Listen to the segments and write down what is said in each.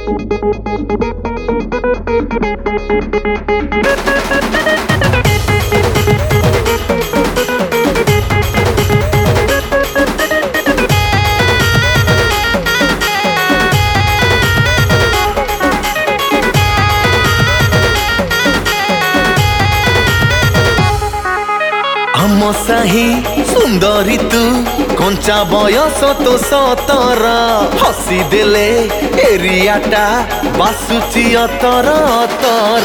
आम साही सुंदरी तू कंचा बयस तो 17 हसी देले एरियाटा बासुची अतर अतर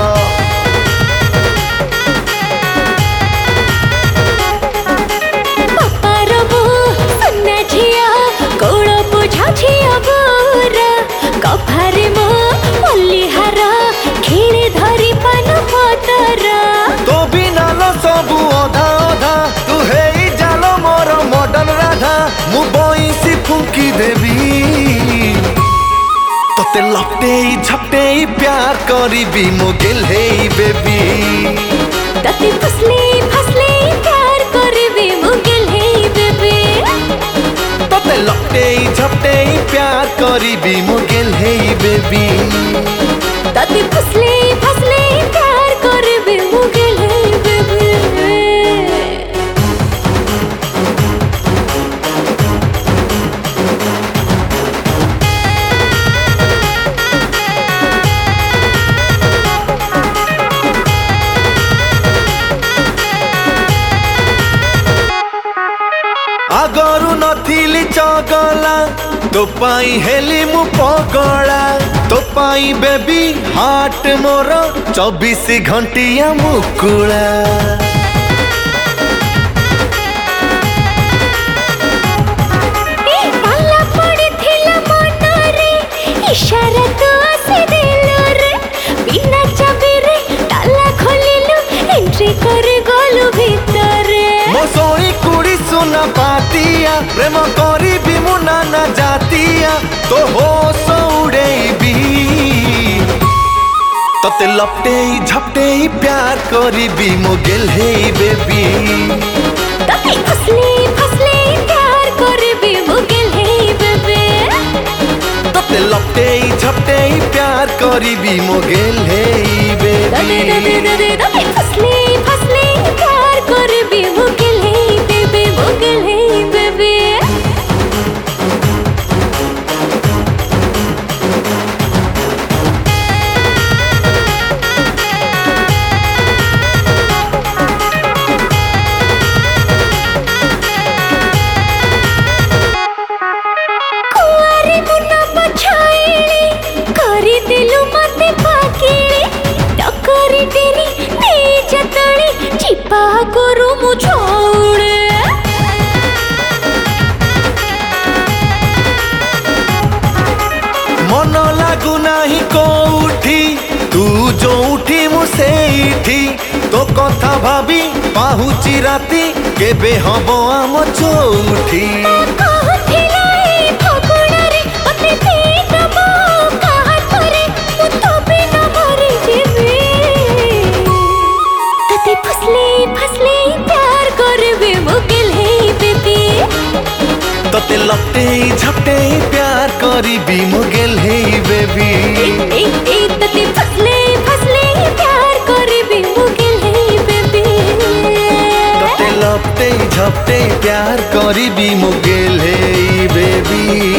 फुंकी देवी तोते लपटे झपटे प्यार करीबी मोगेल हे बेबी तोते फसले फसले प्यार करीबी मोगेल हे बेबी तोते लपटे झपटे प्यार करीबी मोगेल हे बेबी तोते फसले फसले प्यार करीबी मोगेल हे बेबी आगरू नथिली चगला तो पाई हेली मु पगला तो पाई बेबी हार्ट मोर 24 घंटिया मुकुला इशारा तो आसे दिलो रे बिना चाबी रे ताला खोलिलु एंट्री करे गलु भितरे मो सोई कुड़ी सुना पातिया प्रेम करी भी मुना ना जातिया तो हो सौड़ेबी तते लपटे झपटे प्यार करी भी मोगेल हे बेबी तते फसले फसले प्यार करी भी मोगेल हे बेबी तते लपटे झपटे प्यार करी भी मोगेल हे बेबी तते फसले फसले प्यार करी भी मोगेल हे बेबी मोगेल हे बेबी करू मु छोड़े मन लागू नाही कोठी तू जो उठी मु सेठी तो कथा भाभी पाहुची राती केबे हबो आम चौठी तते लपटे झपटे प्यार करीबी मोगेल हे बेबी तते फसले फसले प्यार करीबी मोगेल हे बेबी तते लपटे झपटे प्यार करीबी मोगेल हे बेबी।